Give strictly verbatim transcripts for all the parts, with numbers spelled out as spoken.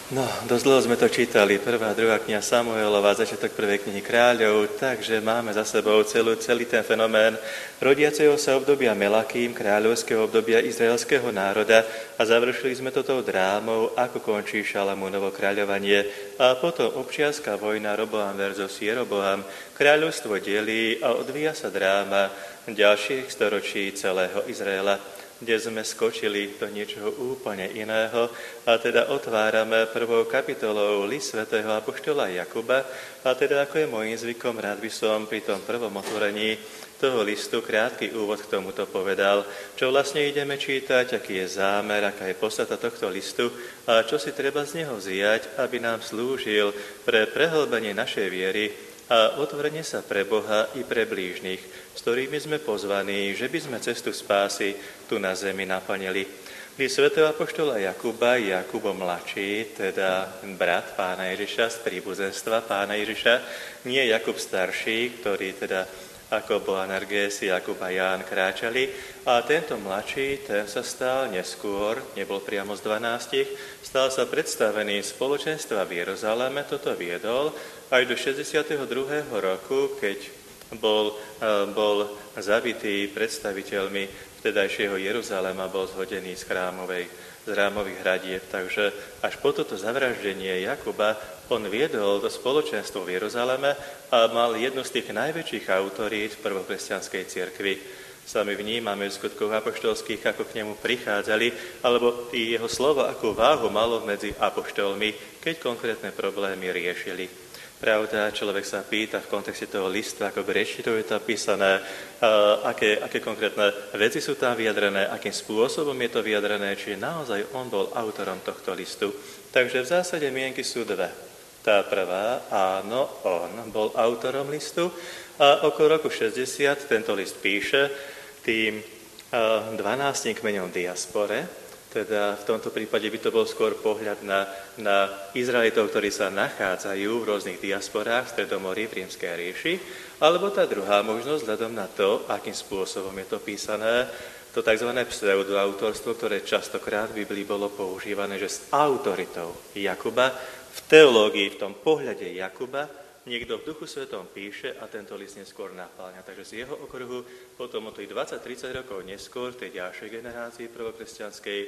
No, dosť dlho sme to čítali, prvá, druhá kniha Samuelova, začiatok prvej knihy Kráľov, takže máme za sebou celú, celý ten fenomén rodiaceho sa obdobia Melakým, kráľovského obdobia izraelského národa a završili sme to tou drámou, ako končí Šalamúnovo kráľovanie a potom občianská vojna Roboam versus Jeroboam, kráľovstvo delí a odvíja sa dráma ďalších storočí celého Izraela, kde sme skočili do niečoho úplne iného a teda otvárame prvou kapitolou list svätého apoštola Jakuba a teda ako je môjim zvykom, rád by som pri tom prvom otvorení toho listu krátky úvod k tomuto povedal, čo vlastne ideme čítať, aký je zámer, aká je podstata tohto listu a čo si treba z neho vziať, aby nám slúžil pre prehlbenie našej viery a otvorenie sa pre Boha i pre blížnych, s ktorými sme pozvaní, že by sme cestu spásy tu na zemi naplnili. List svätého apoštola Jakuba, Jakubo mladší, teda brat pána Ježiša z príbuzenstva pána Ježiša, nie Jakub starší, ktorý teda ako Boanerges, Jakub a Ján kráčali. A tento mladší, ten sa stal neskôr, nebol priamo z dvanástich, stal sa predstavený spoločenstva v Jeruzaleme, toto viedol aj do šesťdesiateho druhého roku, keď bol, bol zabitý predstaviteľmi vtedajšieho Jeruzalema, bol zhodený z chrámovej, z chrámových hradieb. Takže až po toto zavraždenie Jakuba on viedol do spoločenstva v Jeruzaleme a mal jednu z tých najväčších autorít v prvokresťanskej cirkvi. Sami vnímame v skutkoch apoštolských, ako k nemu prichádzali, alebo i jeho slovo, akú váhu malo medzi apoštolmi, keď konkrétne problémy riešili. Pravda, človek sa pýta v kontexte toho listu, ako grečtitou je to písané, aké, aké konkrétne veci sú tam vyjadrené, akým spôsobom je to vyjadrené, či naozaj on bol autorom tohto listu. Takže v zásade mienky sú dve. Tá prvá, áno, on bol autorom listu a okolo roku šesťdesiat tento list píše tým dvanástim kmeňom diaspore, teda v tomto prípade by to bol skôr pohľad na, na Izraelitov, ktorí sa nachádzajú v rôznych diasporách v Stredomorí, v Rímskej ríši, alebo tá druhá možnosť, vzhľadom na to, akým spôsobom je to písané, to tzv. Pseudoautorstvo, ktoré častokrát v Biblii bolo používané, že s autoritou Jakuba, v teológii, v tom pohľade Jakuba, niekto v Duchu Svetom píše a tento list neskôr napĺňa. Takže z jeho okruhu potom o tých dvadsať tridsať rokov neskôr, v tej ďalšej generácii prvokresťanskej,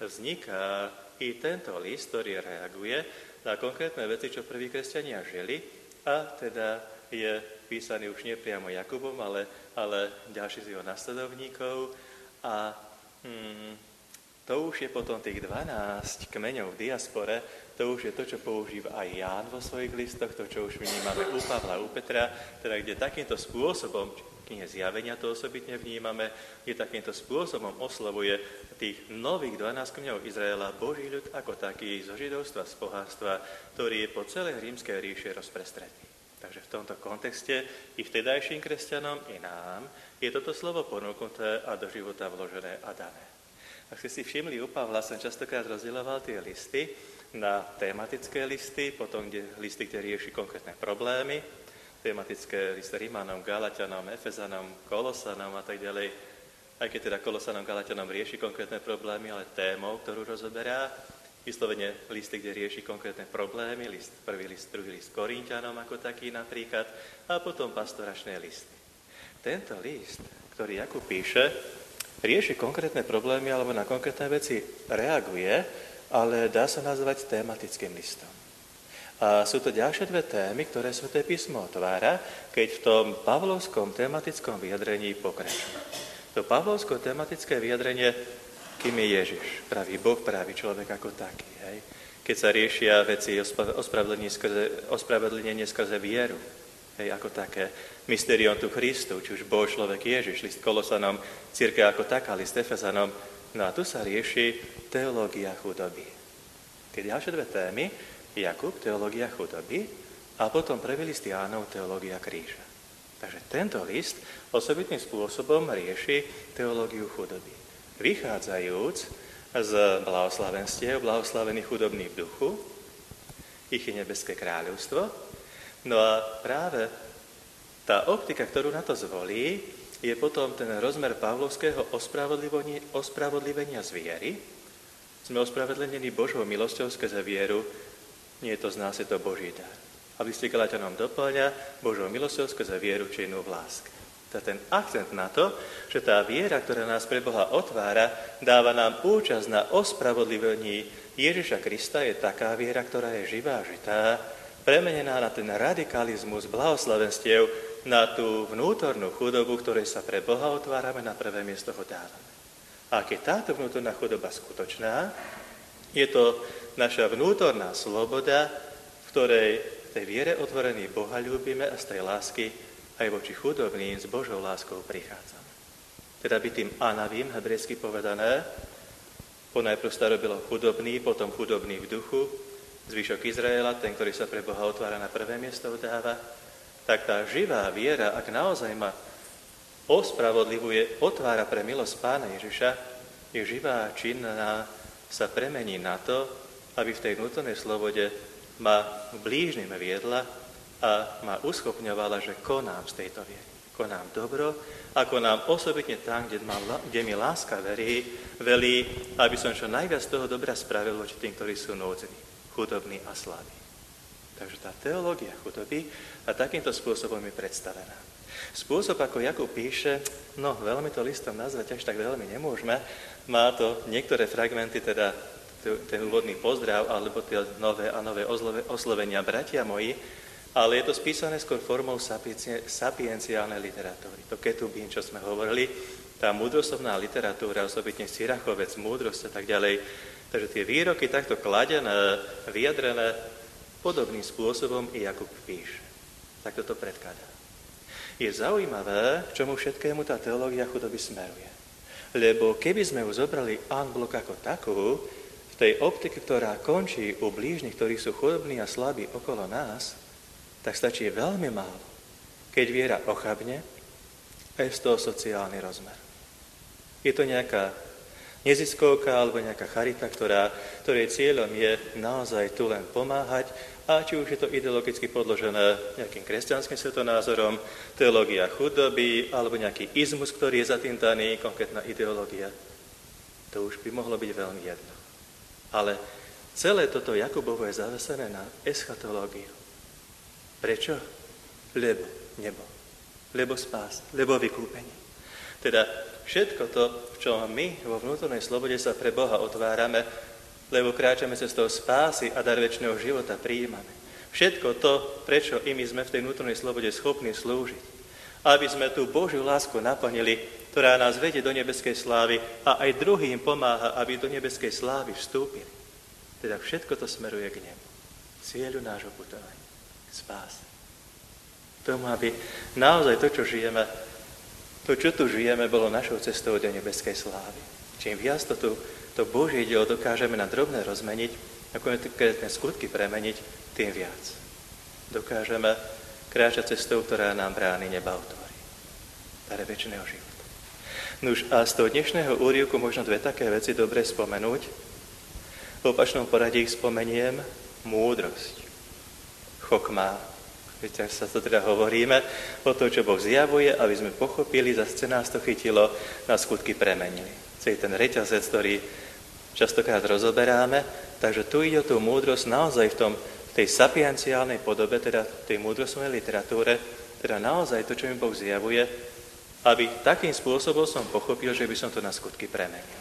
vzniká i tento list, ktorý reaguje na konkrétne veci, čo prví kresťania žili a teda je písaný už nie priamo Jakubom, ale, ale ďalší z jeho nasledovníkov a hmm, to už je potom tých dvanásť kmeňov v diaspore, to už je to, čo používa aj Ján vo svojich listoch, to, čo už vnímame u Pavla, u Petra, teda kde takýmto spôsobom, knihe Zjavenia to osobitne vnímame, kde takýmto spôsobom oslavuje tých nových dvanásť kmeňov Izraela, Boží ľud ako taký zo židovstva, z pohanstva, ktorý je po celej rímskej ríše rozprestretý. Takže v tomto kontexte i vtedajším kresťanom, i nám je toto slovo ponúknuté a do života vložené a dané. Ak ste si všimli, u Pavla som častokrát rozdieloval tie listy na tematické listy, potom kde, listy, kde rieši konkrétne problémy, tematické listy Rímanom, Galatianom, Efezanom, Kolosanom a tak ďalej. Aj keď teda Kolosanom, Galatianom rieši konkrétne problémy, ale témou, ktorú rozoberá, vyslovene listy, kde rieši konkrétne problémy, list, prvý list, druhý list Korinťanom ako taký napríklad, a potom pastoračné listy. Tento list, ktorý Jakub píše, rieši konkrétne problémy alebo na konkrétne veci reaguje, ale dá sa nazvať tematickým listom. A sú to ďalšie dve témy, ktoré Sväté písmo otvára, keď v tom pavlovskom tematickom vyjadrení pokračuje. To pavlovsko tematické vyjadrenie, kým je Ježiš, pravý Boh, pravý človek ako taký. Hej? Keď sa riešia veci ospravedlnenie skrze, ospravedlnenie skrze vieru, hej, ako také mysterium tu Christu, či už Boh, človek Ježiš, list Kolosanom, cirkev ako taká, list Efezanom. No a tu sa rieši teológia chudoby. Tie ďalšie dve témy, Jakub, teológia chudoby, a potom prvý list Jánov, teológia kríža. Takže tento list osobitným spôsobom rieši teológiu chudoby. Vychádzajúc z blahoslavenstiev, blahoslavení chudobní v duchu, ich je nebeské kráľovstvo. No a práve tá optika, ktorú na to zvolí, je potom ten rozmer pavlovského ospravodlivenia z viery, Sme ospravedlnení Božou milosťou skrze vieru, nie je to z nás, je to Boží dar. A v liste Galatianom doplňa Božou milosťou skrze vieru činnú v láske. To je ten akcent na to, že tá viera, ktorá nás pre Boha otvára, dáva nám účasť na ospravodlivení Ježiša Krista, je taká viera, ktorá je živá, žitá, premenená na ten radikalizmus blahoslavenstiev, na tú vnútornú chudobu, ktorej sa pre Boha otvárame, na prvé miesto ho dávame. A keď táto vnútorná chudoba skutočná, je to naša vnútorná sloboda, v ktorej v tej viere otvorený Boha ľúbime a z tej lásky aj voči chudobným s Božou láskou prichádzame. Teda by tým anavím, hebrejsky povedané, ponajprv starobilo chudobný, potom chudobný v duchu, zvyšok Izraela, ten, ktorý sa pre Boha otvára na prvé miesto dáva, tak tá živá viera, ak naozaj ma ospravodlivuje, otvára pre milosť Pána Ježiša, je živá a činná, sa premení na to, aby v tej vnútornej slobode ma blížnym viedla a ma uschopňovala, že konám z tejto viery. Konám dobro a konám osobitne tam, kde, ma, kde mi láska verí, velí, aby som čo najviac toho dobra spravil voči tým, ktorí sú núdzení, chudobní a slabí. Takže tá teológia chudoby a takýmto spôsobom je predstavená. Spôsob, ako Jakub píše, no veľmi to listom nazvať až tak veľmi nemôžeme, má to niektoré fragmenty, teda ten úvodný pozdrav, alebo tie nové a nové oslovenia bratia moji, ale je to spísané skôr formou sapienciálnej literatúry. To ketubín, čo sme hovorili, tá múdroslovná literatúra, osobitne Sirachovec, múdrosť a tak ďalej. Takže tie výroky takto kladené, vyjadrené podobným spôsobom i Jakub píše. Takto to predkladá. Je zaujímavé, k čomu všetkému tá teológia chudoby smeruje. Lebo keby sme ju zobrali en bloc ako takú, v tej optike, ktorá končí u blížnych, ktorí sú chudobní a slabí okolo nás, tak stačí veľmi málo, keď viera ochabne a je z toho sociálny rozmer. Je to nejaká neziskovka alebo nejaká charita, ktorá, ktorej cieľom je naozaj tu len pomáhať, a či už je to ideologicky podložené nejakým kresťanským svetonázorom, teológia chudoby alebo nejaký izmus, ktorý je za tým daný, konkrétna ideológia, to už by mohlo byť veľmi jedno. Ale celé toto Jakubovo je zavesené na eschatológiu. Prečo? Lebo nebo. Lebo spás. Lebo vykúpenie. Teda všetko to, v čom my vo vnútornej slobode sa pre Boha otvárame, lebo kráčame cestou spásy a dar večného života prijímame. Všetko to, prečo i my sme v tej vnútornej slobode schopní slúžiť. Aby sme tú Božiu lásku naplnili, ktorá nás vedie do nebeskej slávy a aj druhým pomáha, aby do nebeskej slávy vstúpili. Teda všetko to smeruje k nemu. Cieľu nášho putovania. Spáse. Tomu, aby naozaj to, čo žijeme, to, čo tu žijeme, bolo našou cestou do nebeskej slávy. Čím viac to tu, to Božie dielo dokážeme na drobné rozmeniť, ako konkrétne skutky premeniť, tým viac. Dokážeme kráčať cestou, ktorá nám brány neba otvorí. Dare večného života. Nuž a z toho dnešného úryvku možno dve také veci dobre spomenúť. V opačnom poradí ich spomeniem múdrosť. Chokmá. Viete, sa to teda hovoríme o to, čo Boh zjavuje, aby sme pochopili, zase nás to chytilo, na skutky premenili. Celý ten reťazec, ktorý častokrát rozoberáme, takže tu ide o tú múdrosť naozaj v, tom, v tej sapienciálnej podobe, teda v tej múdrostnej literatúre, teda naozaj to, čo mi Boh zjavuje, aby takým spôsobom som pochopil, že by som to na skutky premenil.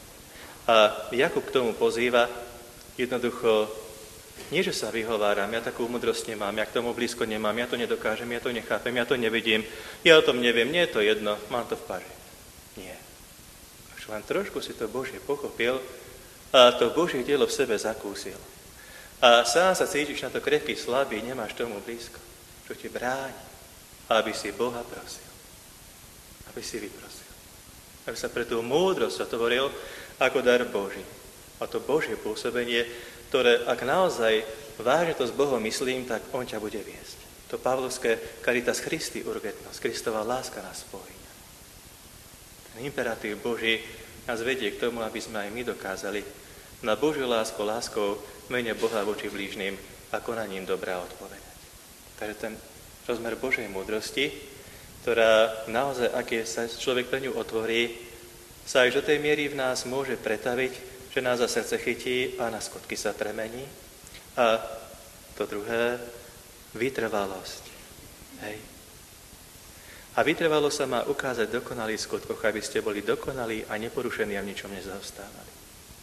A Jakub k tomu pozýva jednoducho. Nie, že sa vyhováram, ja takú múdrosť nemám, ja k tomu blízko nemám, ja to nedokážem, ja to nechápem, ja to nevidím, ja o tom neviem, nie je to jedno, mám to v paži. Nie. Až len trošku si to Božie pochopil a to Božie dielo v sebe zakúsil. A sám sa cítiš na to krehký, slabý, nemáš tomu blízko, čo ti bráni, aby si Boha prosil. Aby si vyprosil. Aby sa pre tú múdrosť otvoril ako dar Boží. A to Božie pôsobenie, ktoré, ak naozaj vážne to s Bohom myslím, tak on ťa bude viesť. To pavlovské caritas Christi urgentnosť, Kristova láska nás spojí. Ten imperatív Boží nás vedie k tomu, aby sme aj my dokázali na Božiu lásku, láskou mene Boha voči blížnym a konaním dobrá odpovedať. Takže ten rozmer Božej múdrosti, ktorá naozaj, ak je, sa človek pre ňu otvorí, sa aj do tej miery v nás môže pretaviť že nás za srdce chytí a na skutky sa premení. A to druhé, vytrvalosť. Hej. A vytrvalosť sa má ukázať v dokonalých skutkoch, aby ste boli dokonalí a neporušení a v ničom nezaostávali.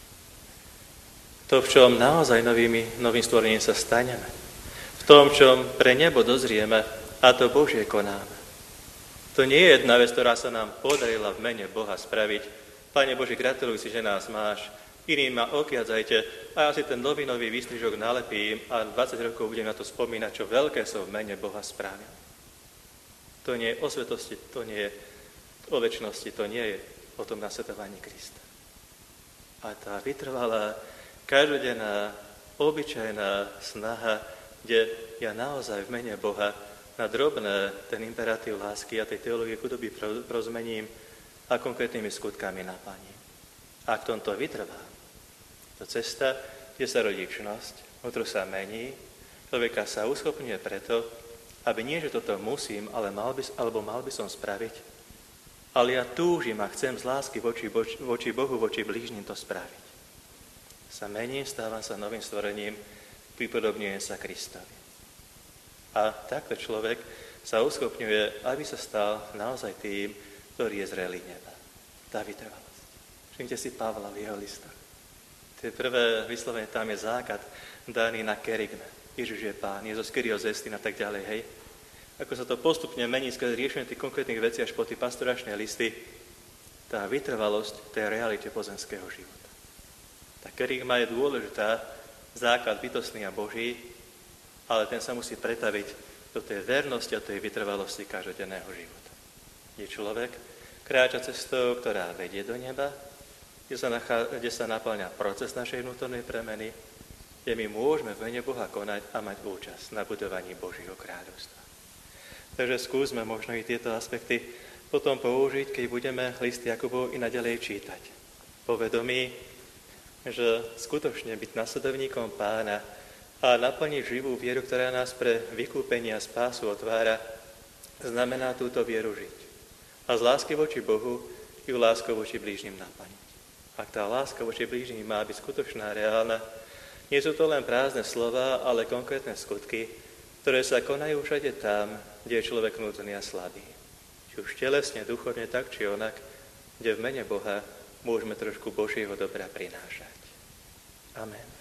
To, v čom naozaj novými, novým stvorením sa staneme. V tom, čom pre nebo dozrieme, a to Božie konáme. To nie je jedna vec, ktorá sa nám podarila v mene Boha spraviť. Pane Bože, gratuluj si, že nás máš. Iným ma okiadzajte a ja si ten novinový výstrižok nalepím a dvadsať rokov budem na to spomínať, čo veľké som v mene Boha spravil. To nie je o svetosti, to nie je o večnosti, to nie je o tom nasvetovaní Krista. A tá vytrvalá, každodenná, obyčajná snaha, kde ja naozaj v mene Boha na drobné ten imperatív lásky a tej teológie chudoby prozmením a konkrétnymi skutkami naplním. A k tomto vytrvá, to cesta, kde sa rodí čnosť, ktorú sa mení, človeka sa uschopňuje preto, aby nie, že toto musím, ale mal by, alebo mal by som spraviť, ale ja túžim a chcem z lásky voči, voči Bohu, voči blížnym to spraviť. Sa mením, stávam sa novým stvorením, pripodobňujem sa Kristovi. A takto človek sa uschopňuje, aby sa stal naozaj tým, ktorý je zrelý neba. Tá vytrvalosť. Všimte si Pavla v jeho listoch. Tie prvé vyslovene tam je základ daný na kerygme. Ježiš je Pán, Jezus Kyrios Estin a tak ďalej, hej. Ako sa to postupne mení skrze riešenie tých konkrétnych vecí až po tie pastoračné listy, tá vytrvalosť tej realite pozemského života. Tá kerygma je dôležitá, základ bytostný a Boží, ale ten sa musí pretaviť do tej vernosti a tej vytrvalosti každodenného života. Je človek kráča cestou, ktorá vedie do neba, kde sa, nachá, kde sa naplňa proces našej vnútornej premeny, kde my môžeme v mene Boha konať a mať účasť na budovaní Božieho kráľovstva. Takže skúsme možno i tieto aspekty potom použiť, keď budeme list Jakubov i naďalej čítať. Povedomí, že skutočne byť nasledovníkom Pána a naplniť živú vieru, ktorá nás pre vykúpenie a spásu otvára, znamená túto vieru žiť. A z lásky voči Bohu ju láskou voči blížnym naplniť. Ak tá láska voči blížnym má byť skutočná, reálna, nie sú to len prázdne slova, ale konkrétne skutky, ktoré sa konajú všade tam, kde je človek núdzený a slabý. Či už telesne, duchovne, tak či onak, kde v mene Boha môžeme trošku Božieho dobra prinášať. Amen.